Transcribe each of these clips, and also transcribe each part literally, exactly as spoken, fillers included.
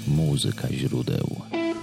Muzyka źródeł.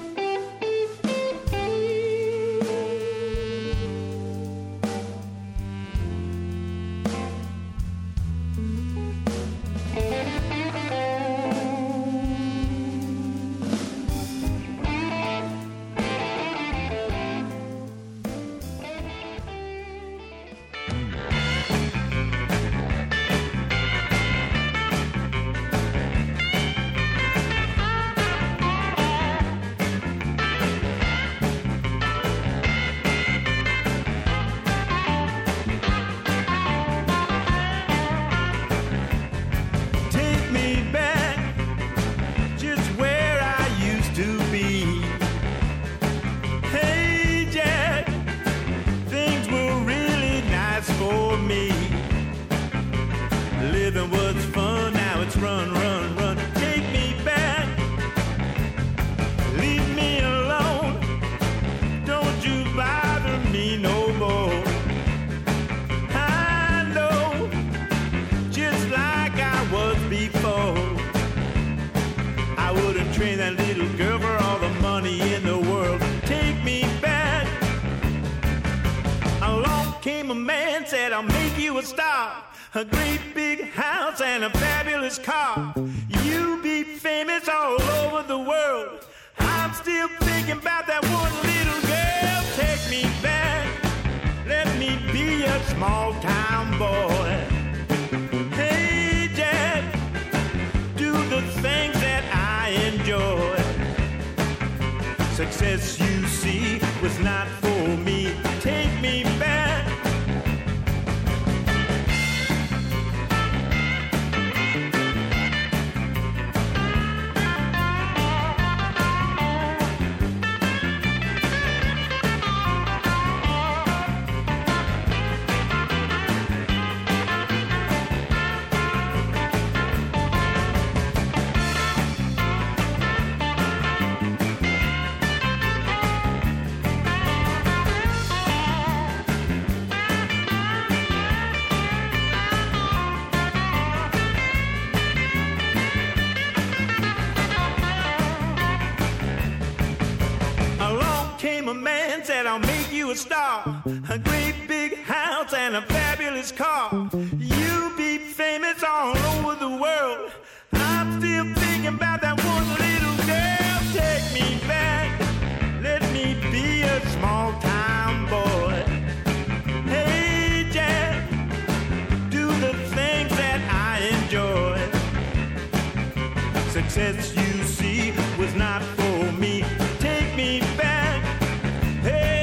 A great big house and a fabulous car. You'll be famous all over the world. I'm still thinking about that one little girl. Take me back, let me be a small town boy. Hey Jack, do the things that I enjoy. Success, you see, was not for me. Take me back. I'll make you a star, a great big house and a fabulous car. You'll be famous all over the world. I'm still thinking about that one little girl. Take me back, let me be a small town boy. Hey Jack, do the things that I enjoy. Success, you see, was not for me. Take me back. Hey.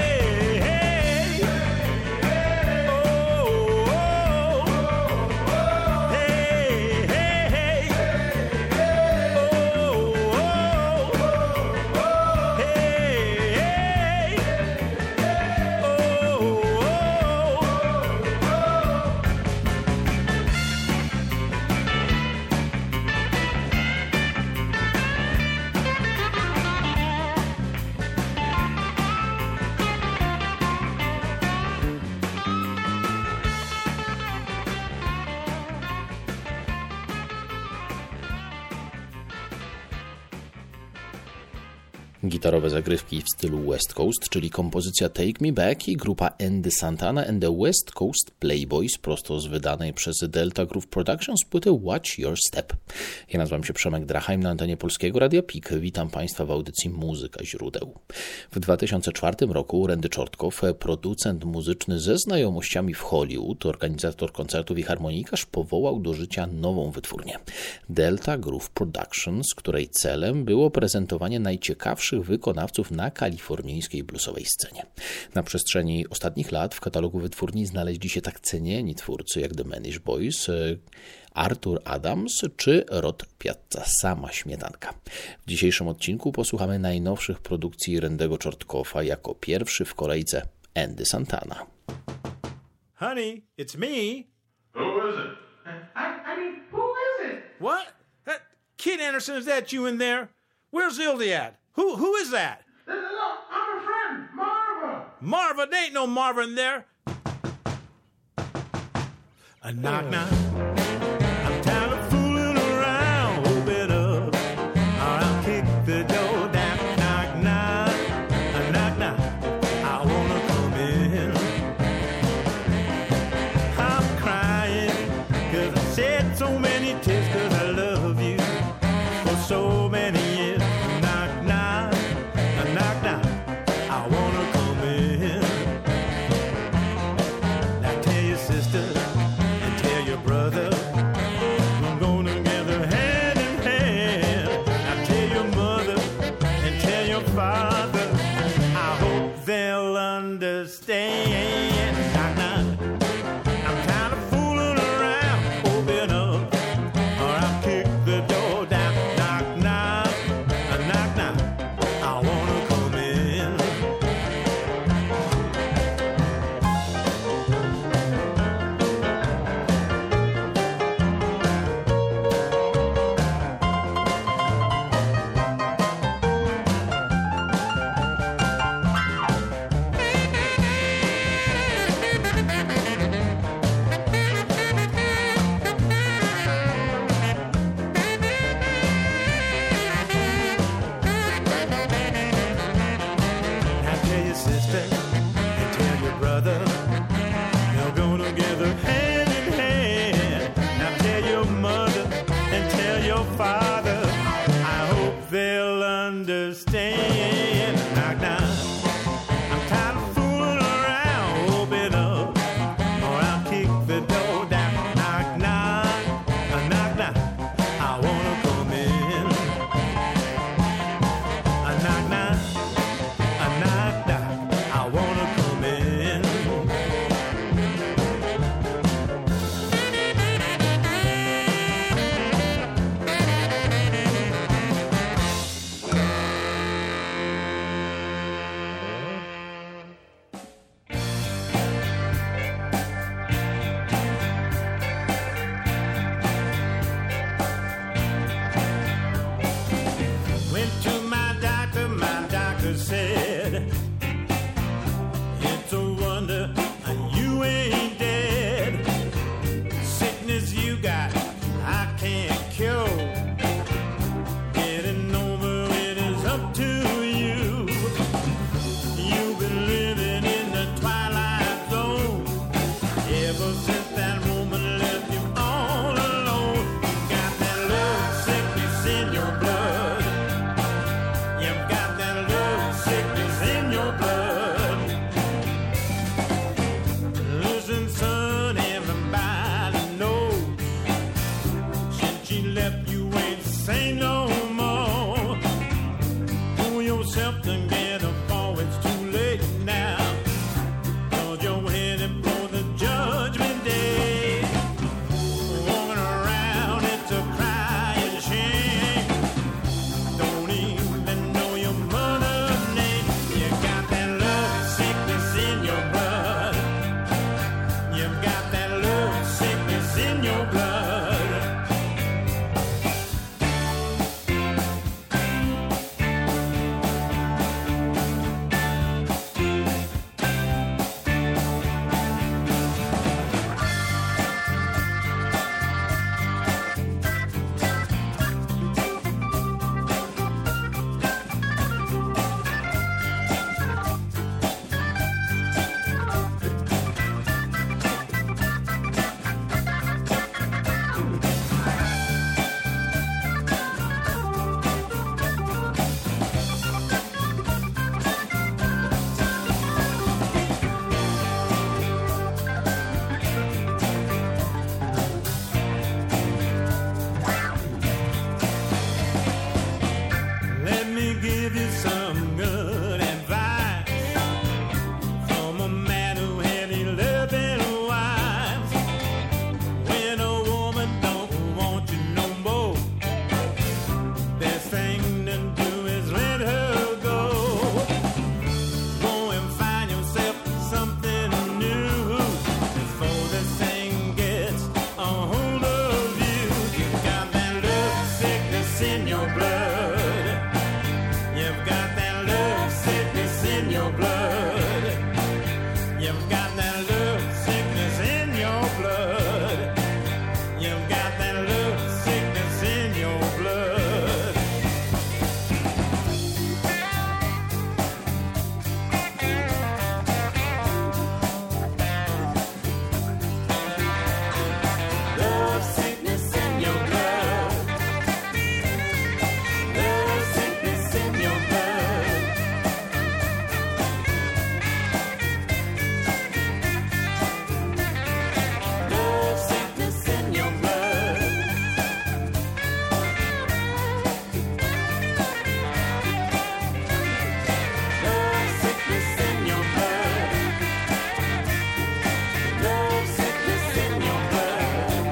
Gitarowe zagrywki w stylu West Coast, czyli kompozycja Take Me Back i grupa Andy Santana and the West Coast Playboys prosto z wydanej przez Delta Groove Productions płyty Watch Your Step. Ja nazywam się Przemek Drachheim na antenie Polskiego Radia P I K. Witam Państwa w audycji Muzyka źródeł. W dwa tysiące czwartym roku Randy Czortkow, producent muzyczny ze znajomościami w Hollywood, organizator koncertów i harmonikarz, powołał do życia nową wytwórnię. Delta Groove Productions, której celem było prezentowanie najciekawszych wykonawców na kalifornijskiej bluesowej scenie. Na przestrzeni ostatnich lat w katalogu wytwórni znaleźli się tak cenieni twórcy jak The Manish Boys, Arthur Adams czy Rod Piazza, sama śmietanka. W dzisiejszym odcinku posłuchamy najnowszych produkcji Randego Czortkoffa, jako pierwszy w kolejce Andy Santana. Honey, it's me. Who is it? I, I mean, who is it? What? That Kid Anderson, is that you in there? Where's Ildy at? Who Who is that? No, no, no, I'm a friend, Marva. Marva? There ain't no Marva in there. A knock knock. I'm tired of fooling around. Open up, or I'll kick ever since that woman left you all alone. You got that love sickness in your blood. You've got that love sickness in your blood. Listen, son, everybody knows since she left you ain't say no more. Pull yourself together, for it's too late now. Cause you're headed for the judgment day. Walking around, it's a crying shame. Don't even know your mother's name. You got that love sickness in your blood. You've got that love sickness in your blood. Let me give you some good advice from a man who had eleven wives. When a woman don't want you no more, best thing to do is let her go. Go and find yourself something new before this thing gets a hold of you. You got that love sickness in your blood. You've got that love sickness in your blood. You've got that love sickness in your blood. You've got that love sickness in your blood. Love sickness in your blood. Love sickness in your blood. Love sickness in your blood. Love sickness in your blood. Love sickness in your blood.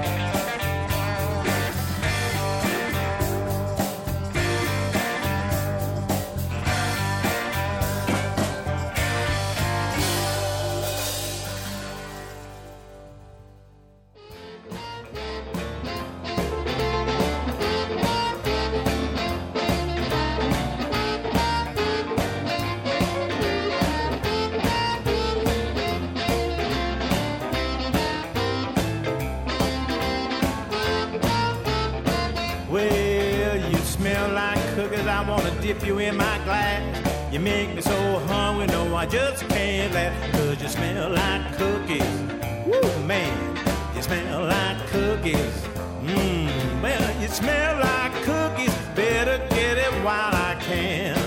Well, you smell like cookies. I wanna dip you in my glass. You make me so hungry, no, I just can't laugh. Cause you smell like cookies. Woo, man, you smell like cookies. Mmm, well, you smell like cookies. Better get it while I can.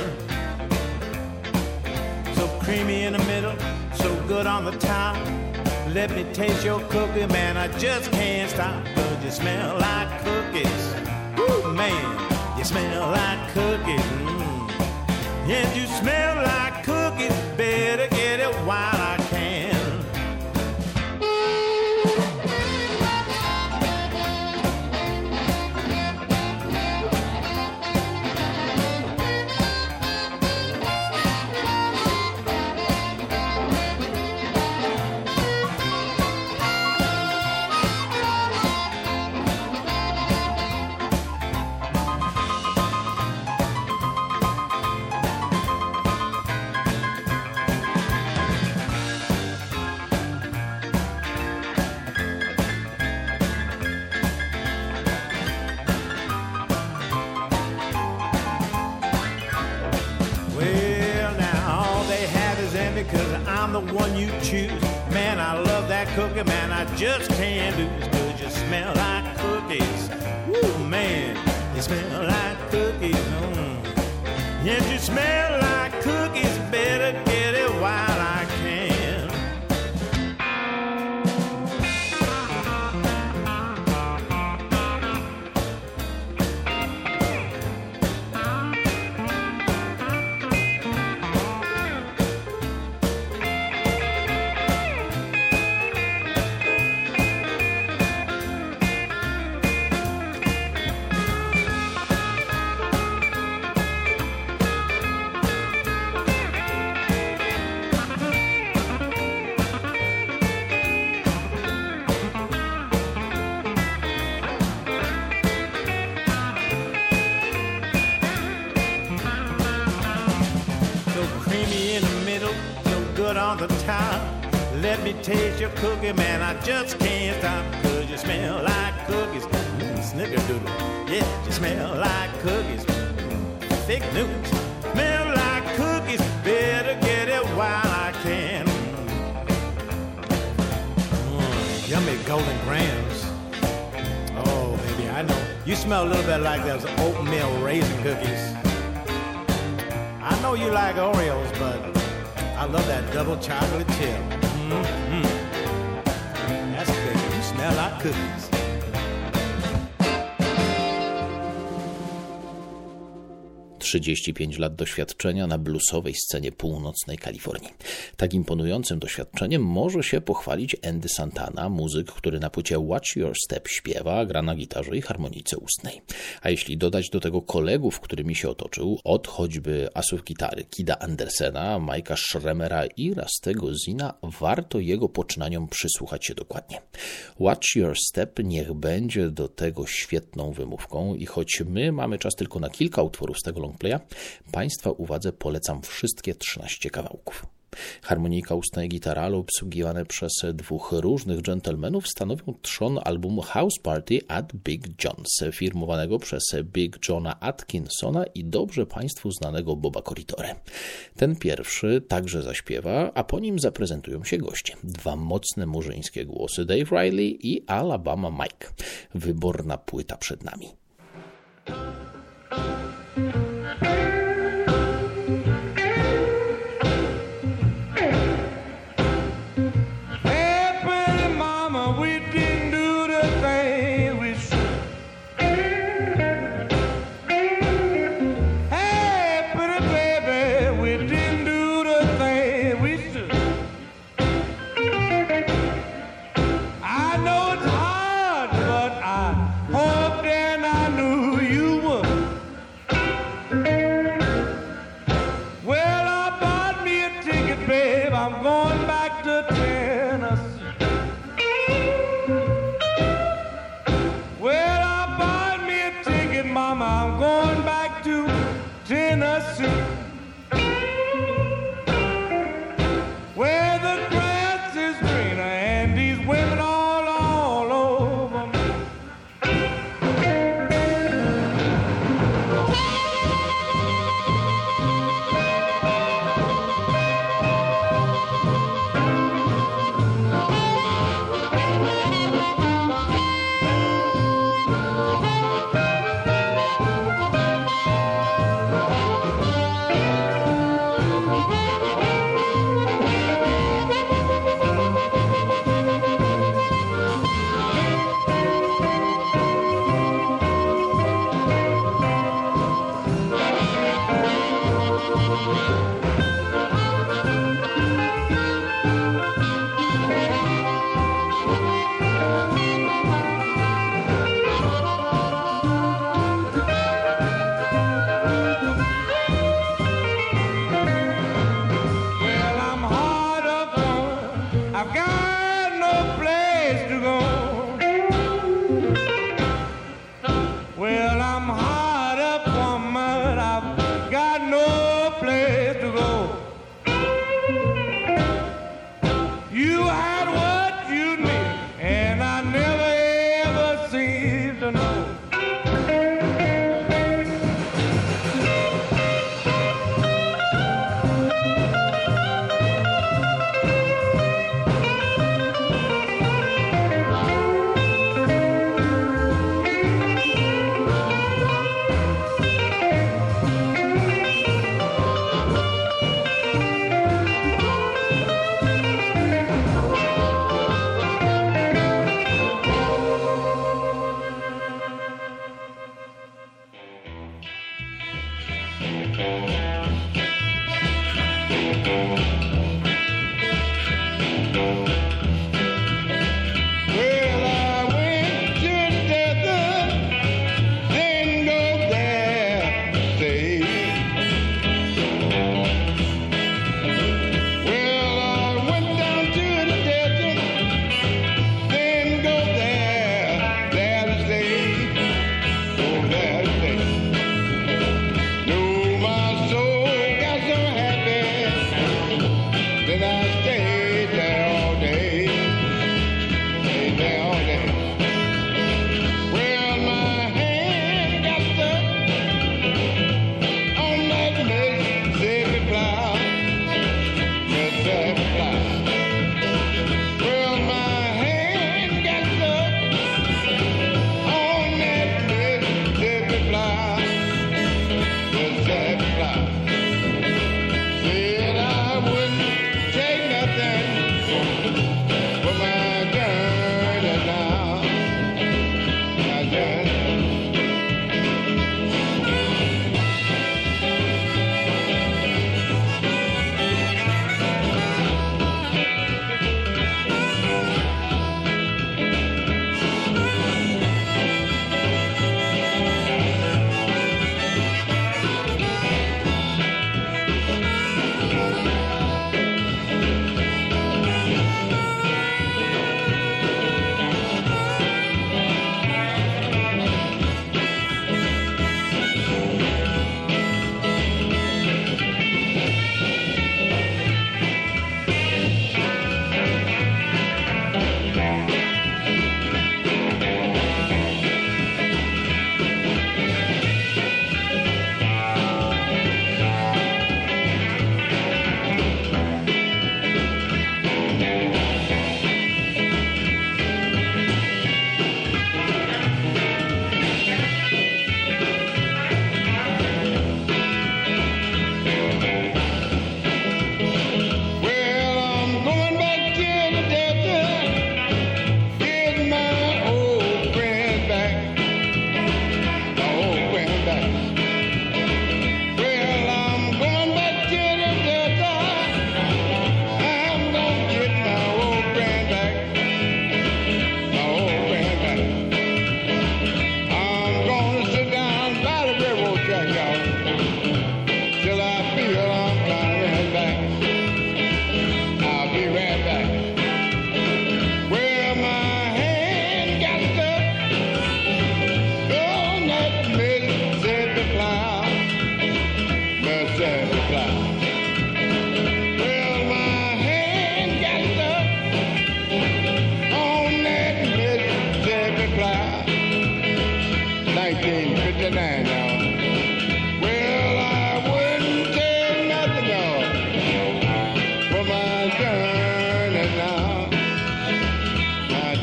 So creamy in the middle, so good on the top. Let me taste your cookie, man, I just can't stop. Cause you smell like cookies. Woo, man, you smell like cookies. Mm. And you smell like cookies. Better get it while I can. the one you choose. Man, I love that cookie, man, I just can't lose. 'Cause you smell like cookies. Woo, man, you smell like cookies. Mm. Yes, you smell like cookies, better get it while I can. On the top, let me taste your cookie, man, I just can't stop. 'Cause you smell like cookies, mm, snickerdoodle. Yeah, you smell like cookies, mm, fake news. Smell like cookies, better get it while I can. Mm, yummy golden grams. Oh, baby, I know. You smell a little bit like those oatmeal raisin cookies. I know you like Oreos, but I love that double chocolate chip. Mm-hmm. That's good. You smell like cookies. trzydzieści pięć lat doświadczenia na bluesowej scenie północnej Kalifornii. Tak imponującym doświadczeniem może się pochwalić Andy Santana, muzyk, który na płycie Watch Your Step śpiewa, gra na gitarze i harmonice ustnej. A jeśli dodać do tego kolegów, którymi się otoczył, od choćby asów gitary Kida Andersena, Mike'a Schremera i Rastego Zina, warto jego poczynaniom przysłuchać się dokładnie. Watch Your Step niech będzie do tego świetną wymówką i choć my mamy czas tylko na kilka utworów z tego longplaya, Państwa uwadze polecam wszystkie trzynaście kawałków. Harmonika ustna i gitara obsługiwane przez dwóch różnych dżentelmenów stanowią trzon albumu House Party at Big John's, firmowanego przez Big Johna Atkinsona i dobrze Państwu znanego Boba Corritore. Ten pierwszy także zaśpiewa, a po nim zaprezentują się goście. Dwa mocne murzyńskie głosy, Dave Riley i Alabama Mike. Wyborna płyta przed nami.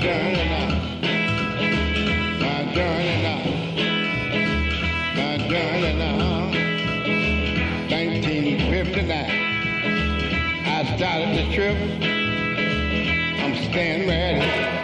journey now. My journey now. My journey now. nineteen fifty-nine. I started the trip. I'm staying ready.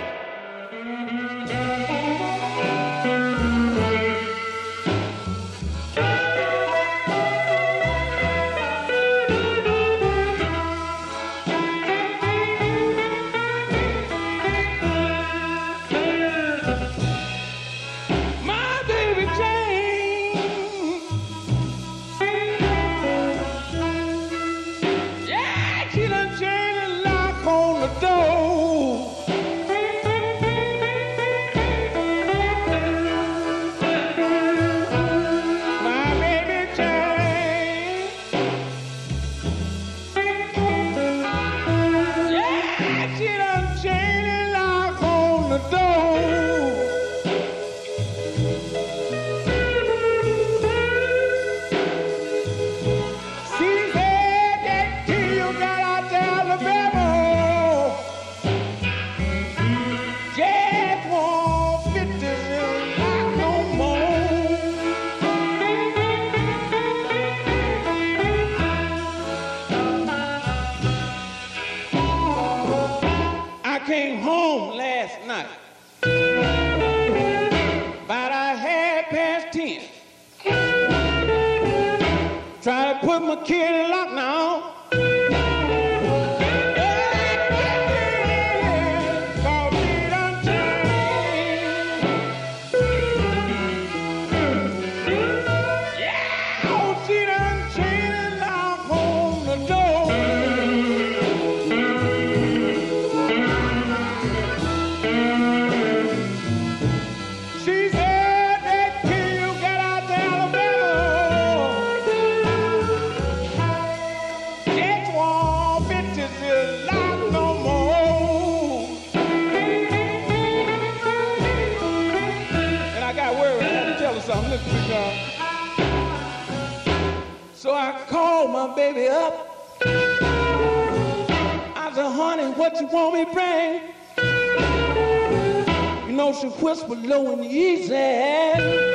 So I called my baby up. I said, honey, what you want me to bring? You know, she whispered low and easy.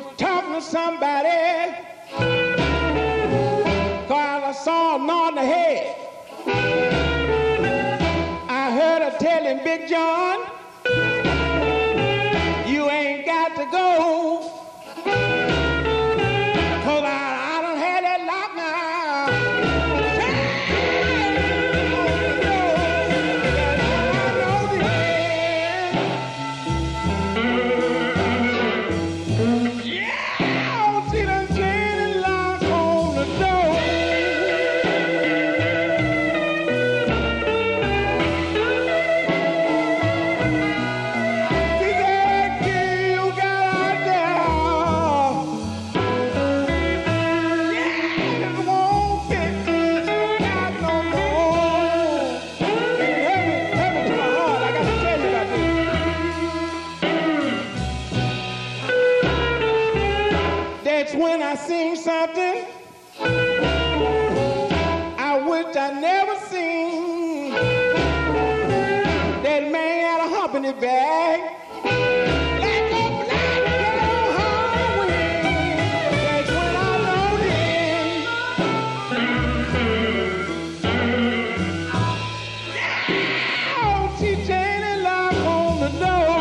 was talking to somebody, cause I saw him on the head. I heard her telling Big John, you ain't got to go, cause I, I done had that lock when I sing something I wish I never seen. That man had a hump in his bag. Like a black girl highway. That's when I know it. Oh, she chained and lock on the door.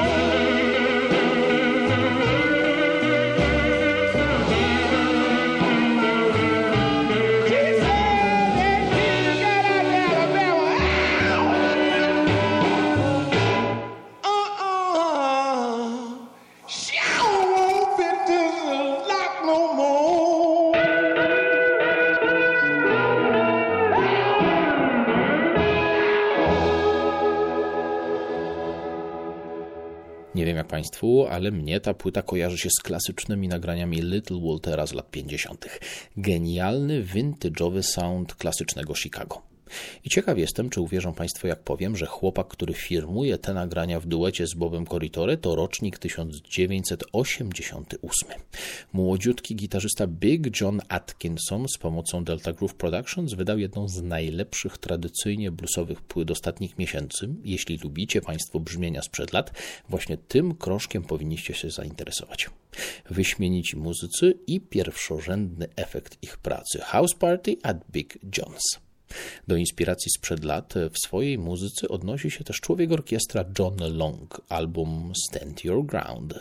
Nie wiem jak Państwu, ale mnie ta płyta kojarzy się z klasycznymi nagraniami Little Waltera z lat pięćdziesiątych. Genialny, vintage'owy sound klasycznego Chicago. I ciekaw jestem, czy uwierzą Państwo, jak powiem, że chłopak, który firmuje te nagrania w duecie z Bobem Corritore, to rocznik tysiąc dziewięćset osiemdziesiąty ósmy. Młodziutki gitarzysta Big John Atkinson z pomocą Delta Groove Productions wydał jedną z najlepszych tradycyjnie bluesowych płyt ostatnich miesięcy. Jeśli lubicie Państwo brzmienia sprzed lat, właśnie tym krążkiem powinniście się zainteresować. Wyśmienici muzycy i pierwszorzędny efekt ich pracy. House Party at Big John's. Do inspiracji sprzed lat w swojej muzyce odnosi się też człowiek orkiestra John Long, album Stand Your Ground.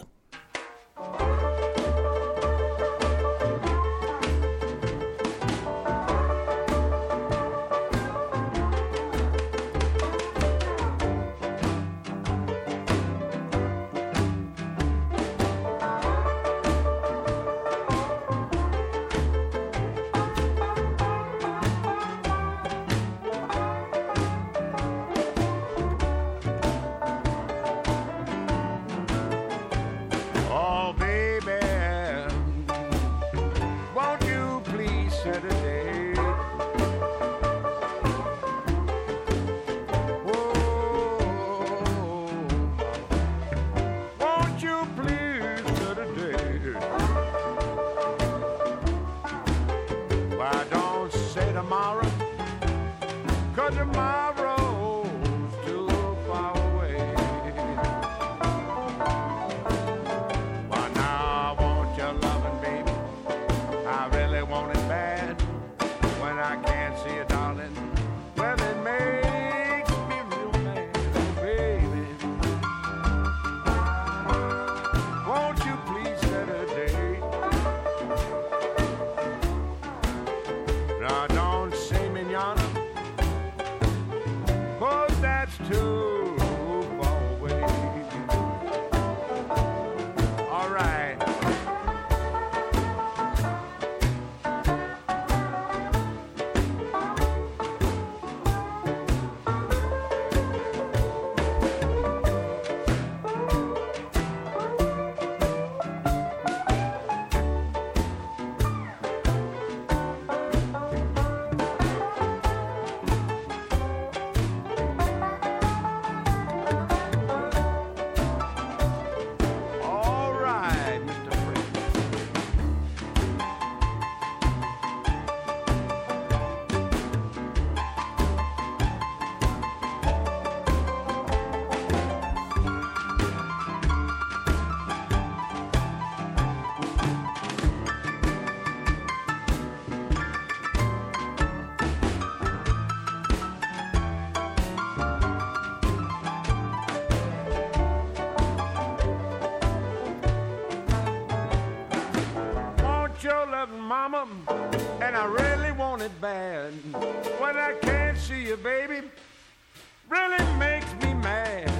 want it bad. When I can't see you, baby, really makes me mad.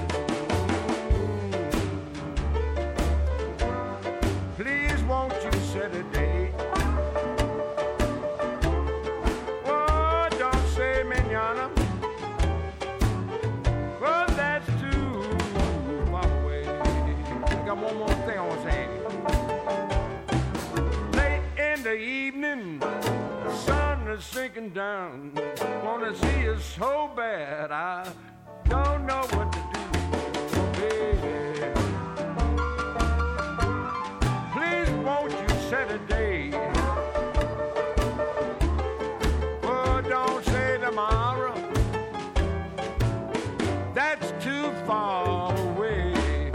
Please won't you set a date? Oh, don't say mañana. Well, that's too far away. I got one more thing I want to say. Late in the evening, the sun is sinking down. Wanna see you so bad, I don't know what to do, baby. Please won't you set a day? Oh, don't say tomorrow. That's too far away.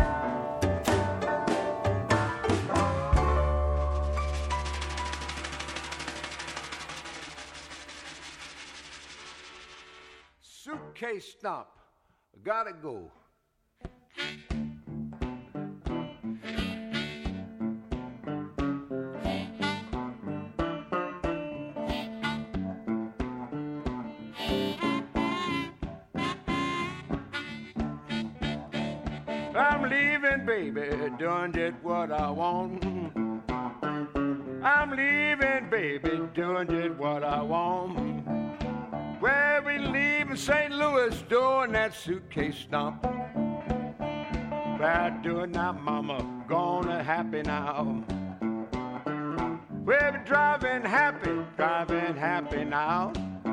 Suitcase stop. Gotta go. I'm leaving, baby, doing just what I want. I'm leaving, baby, doing just what I want. Where we leaving Saint Louis, doing that suitcase stomp. Where doing now, mama, gonna happy now. We're driving happy, driving happy now.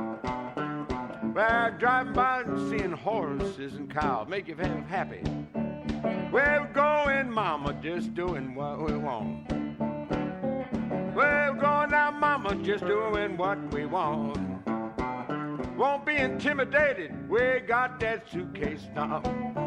We're driving by and seeing horses and cows, make you feel happy. We're going, mama, just doing what we want. We're going now, mama, just doing what we want. Won't be intimidated, we got that suitcase stomp.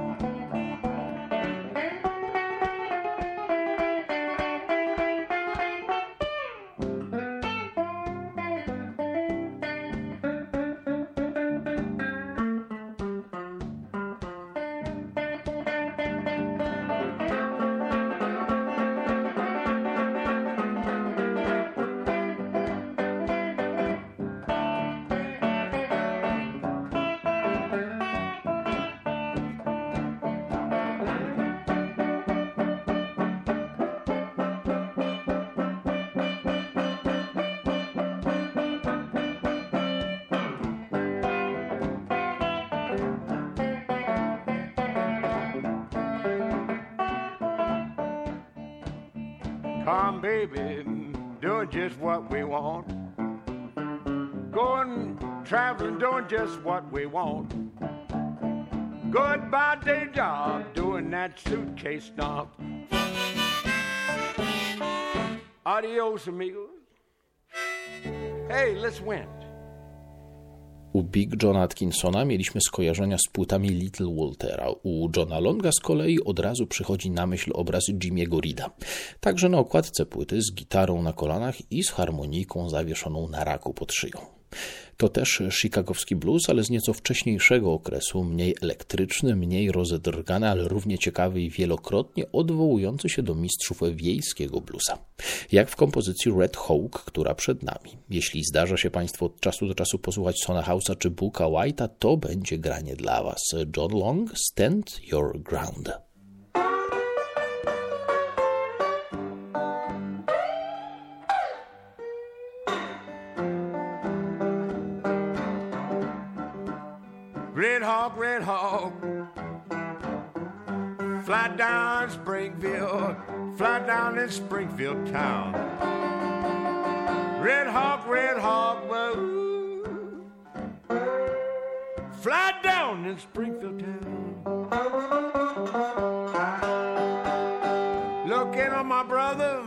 Come, baby, doing just what we want. Going, traveling, doing just what we want. Goodbye day job, doing that suitcase stomp. Adios, amigos. Hey, let's win. U Big Johna Atkinsona mieliśmy skojarzenia z płytami Little Waltera. U Johna Longa z kolei od razu przychodzi na myśl obraz Jimmy'ego Reeda. Także na okładce płyty z gitarą na kolanach i z harmonijką zawieszoną na raku pod szyją. To też chicagowski blues, ale z nieco wcześniejszego okresu, mniej elektryczny, mniej rozedrgany, ale równie ciekawy i wielokrotnie odwołujący się do mistrzów wiejskiego bluesa. Jak w kompozycji Red Hawk, która przed nami. Jeśli zdarza się Państwu od czasu do czasu posłuchać Sona House'a czy Booka White'a, to będzie granie dla Was. John Long, Stand Your Ground. Red Hawk, Red Hawk, fly down Springfield, fly down in Springfield town. Red Hawk, Red Hawk, whoa, fly down in Springfield town. Looking on my brother,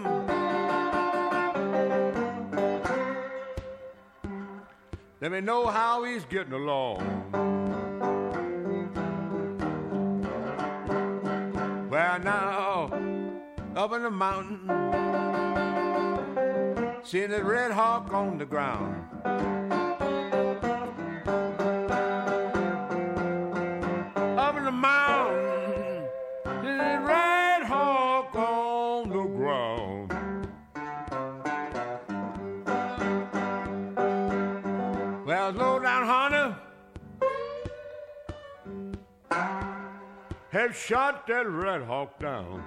let me know how he's getting along. Well, now, up in the mountain, seeing that Red Hawk on the ground. Up in the mountain, seeing that Red Hawk on the ground. Well, low down Hunter have shot that Red Hawk down.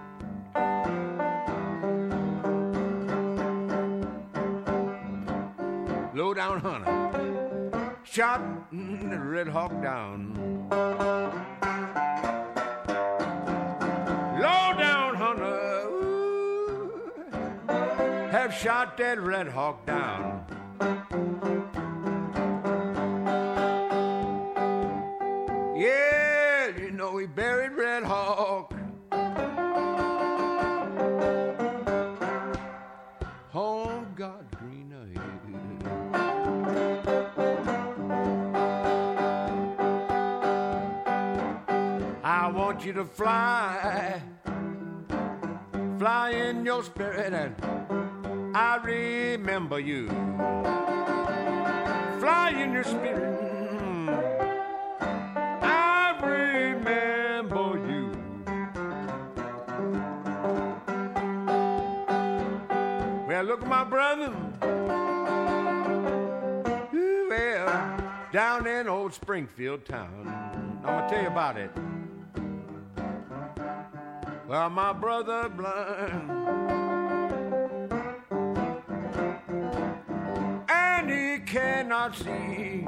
Low down Hunter shot the Red Hawk down. Low down Hunter ooh, have shot that Red Hawk down. Yeah, you know he buried Red Hawk on God Green Hill. I want you to fly, fly in your spirit, and I remember you. Fly in your spirit. Look at my brother. Well, down in old Springfield town. I'm gonna tell you about it. Well, my brother blind, and he cannot see.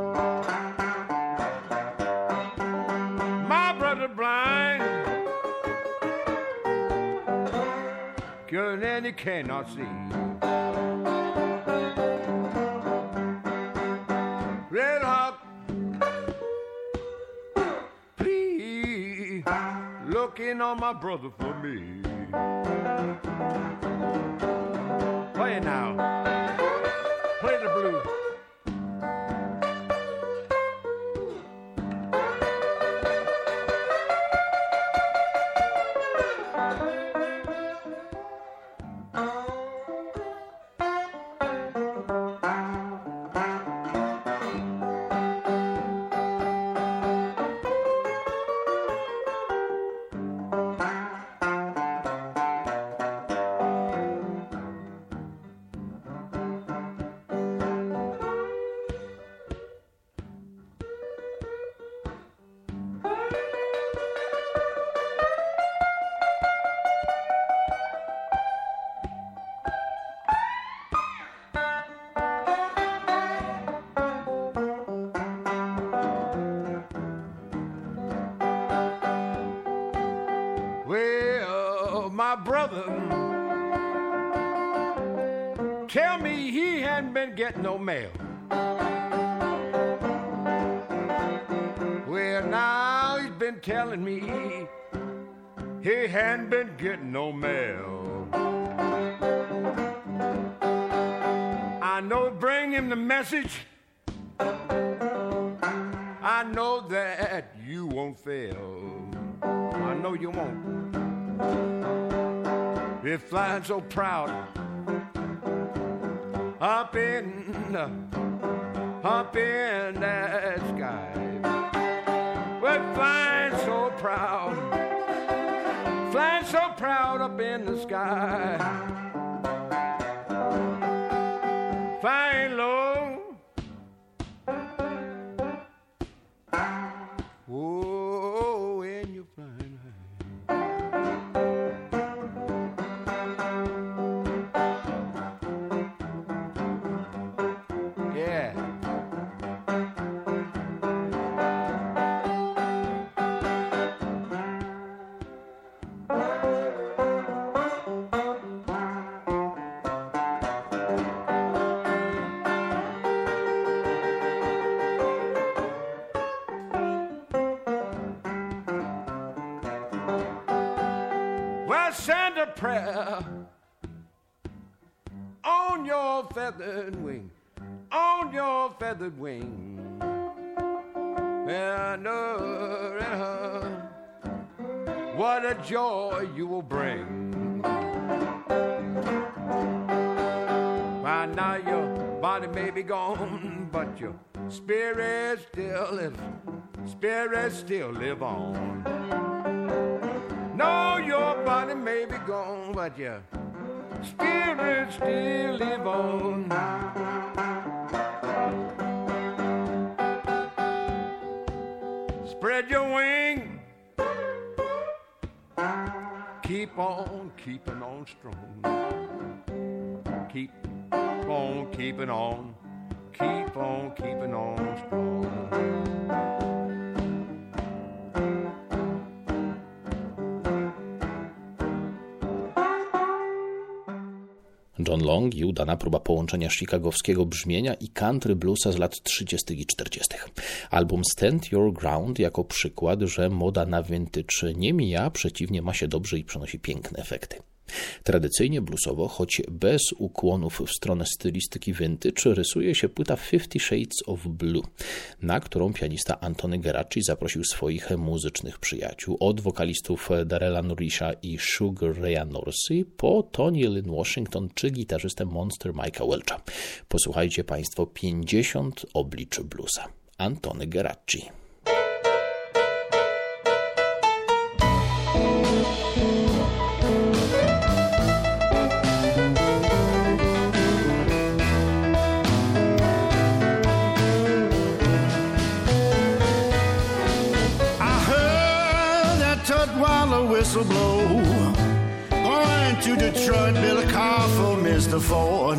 My brother blind, and he cannot see. Red Hawk, please look in on my brother for me. Play it now. Play the blues. My brother tell me he hadn't been getting no mail. Well, now he's been telling me he hadn't been getting no mail. I know bring him the message. I know that you won't fail. I know you won't. We're flying so proud up in, up in that sky. We're flying so proud, flying so proud up in the sky. Flying low, oh, when you're flying high. Send a prayer on your feathered wing, on your feathered wing. Well, I know what a joy you will bring. By now your body may be gone, but your spirit still lives, spirit still live on. No, your body may be gone, but your spirit still live on. spread your wing. Keep on keeping on strong. Keep on keeping on. Keep on keeping on strong. John Long i udana próba połączenia chicagowskiego brzmienia i country bluesa z lat trzydziestych i czterdziestych. Album Stand Your Ground jako przykład, że moda na vintage nie mija, przeciwnie, ma się dobrze i przynosi piękne efekty. Tradycyjnie bluesowo, choć bez ukłonów w stronę stylistyki vintage, rysuje się płyta Fifty Shades of Blue, na którą pianista Antony Geraci zaprosił swoich muzycznych przyjaciół, od wokalistów Darrella Nourisha i Sugar Raya Norsey po Tony Lynn Washington czy gitarzystę Monster Mike'a Welcha. Posłuchajcie Państwo pięćdziesiąt oblicz bluesa. Antony Geraci. Whistle blow, going to Detroit, build a car for Mister Ford.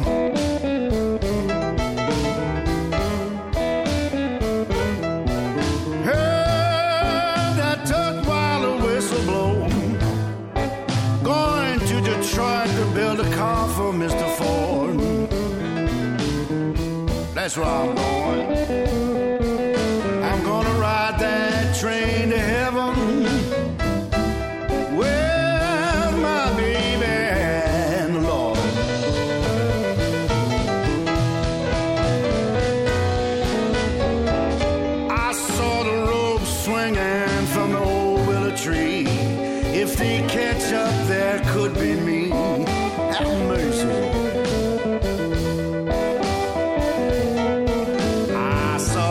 Heard that Tutwiler whistle blow, going to Detroit to build a car for Mister Ford. That's where I'm going. I'm gonna ride that train to heaven. If they catch up, there could be me. Have mercy. I saw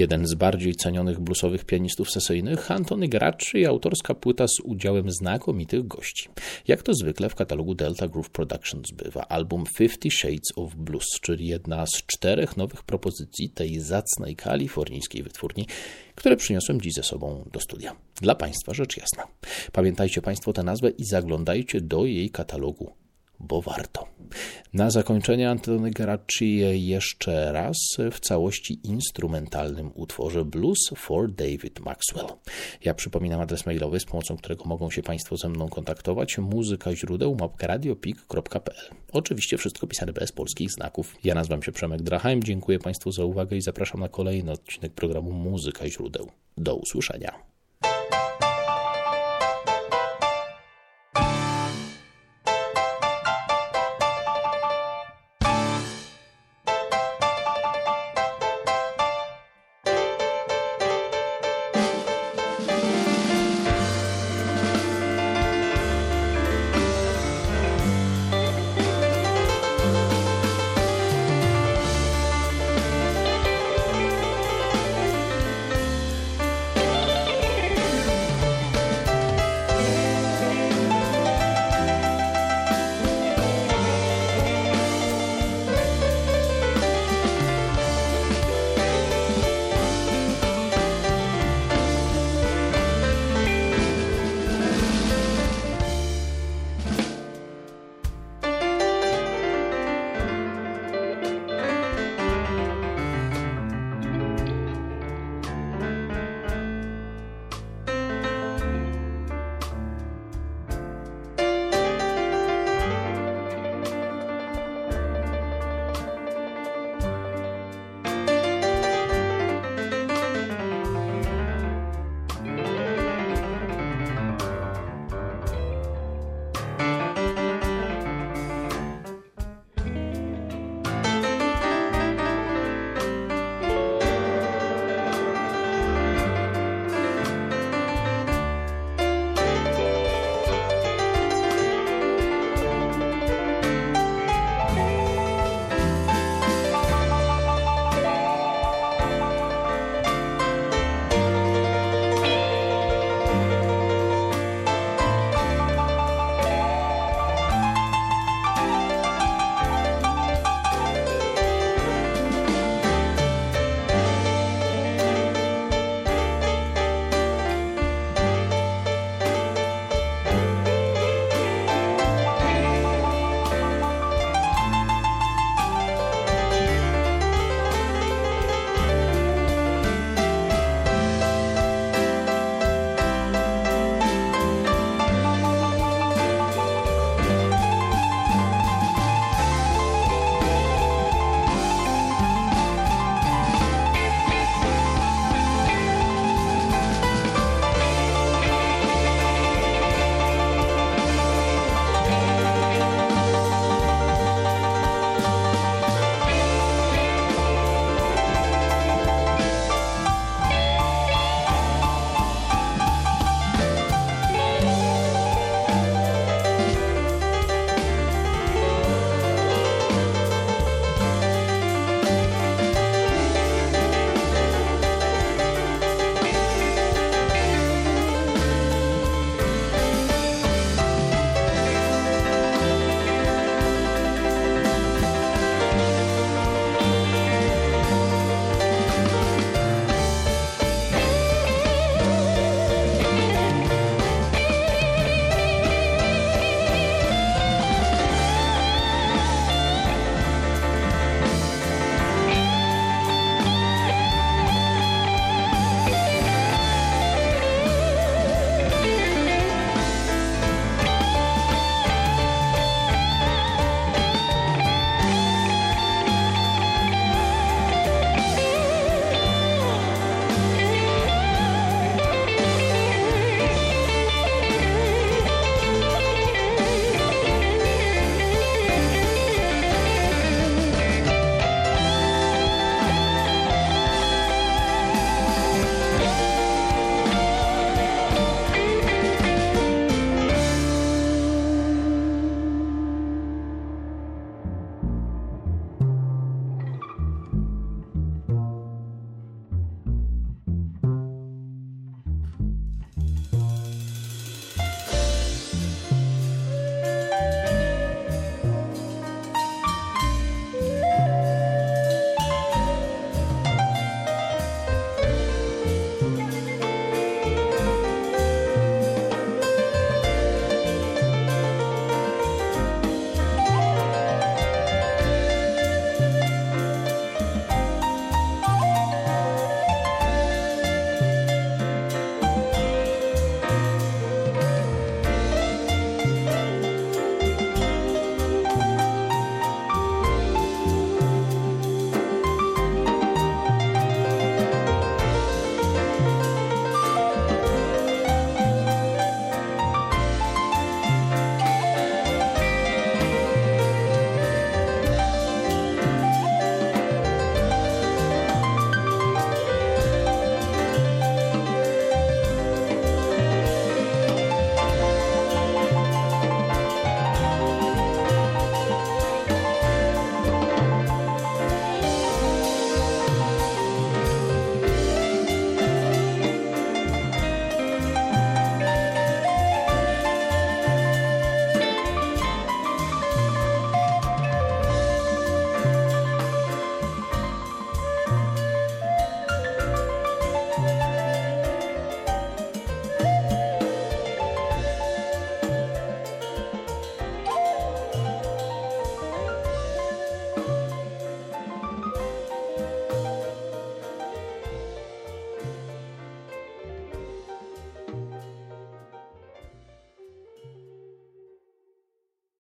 Jeden z bardziej cenionych bluesowych pianistów sesyjnych, Antony Gracchi i autorska płyta z udziałem znakomitych gości. Jak to zwykle w katalogu Delta Groove Productions bywa album Fifty Shades of Blues, czyli jedna z czterech nowych propozycji tej zacnej kalifornijskiej wytwórni, które przyniosłem dziś ze sobą do studia. Dla Państwa rzecz jasna. Pamiętajcie Państwo tę nazwę i zaglądajcie do jej katalogu, bo warto. Na zakończenie Antony Gracchi jeszcze raz w całości instrumentalnym utworze Blues for David Maxwell. Ja przypominam adres mailowy, z pomocą którego mogą się Państwo ze mną kontaktować. Muzyka źródeł małpka radiopik kropka p l. Oczywiście wszystko pisane bez polskich znaków. Ja nazywam się Przemek Drachheim. Dziękuję Państwu za uwagę i zapraszam na kolejny odcinek programu Muzyka źródeł. Do usłyszenia.